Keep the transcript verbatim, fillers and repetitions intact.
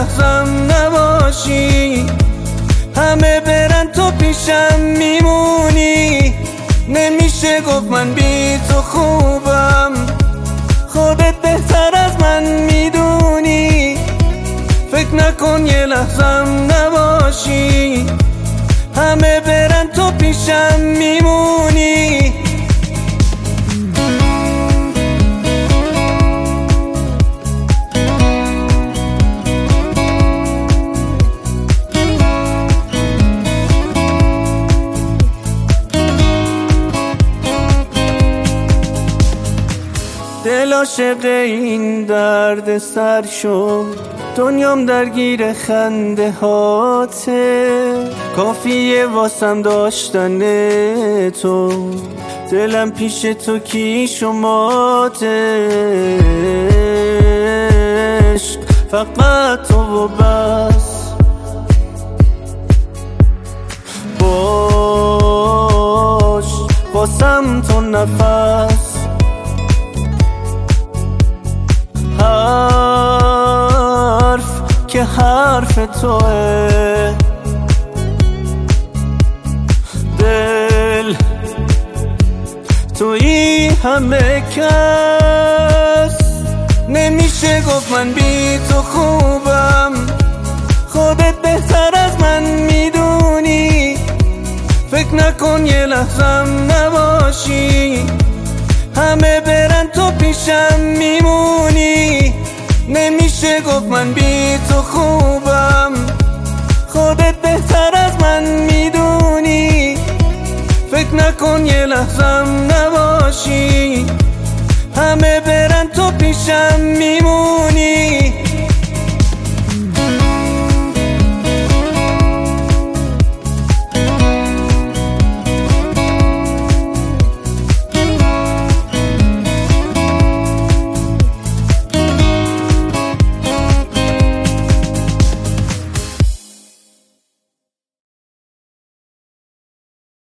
لحظم نباشی، همه برن تو پیشم میمونی. نمیشه گفت من بی تو خوبم، خودت بهتر از من میدونی. فکر نکن یه لحظم نباشی، همه برن تو پیشم میمونی. دل عاشق این درد سر شد، دنیام درگیر خنده هاته. کافیه واسم داشتن تو، دلم پیش تو کیش و ماته. عشق فقط تو و بس، باش واسم تو نفس. حرف که حرف توه، دل تویی همه کس. نمیشه گفت من بی تو خوبم، خودت بهتر از من میدونی. فکر نکن یه لحظم نباشی، همه برن تو پیشم میمونی. نمیشه گفت من بی تو خوبم، خودت بهتر از من میدونی. فکر نکن یه لحظم نباشی، همه برن تو پیشم میمونی.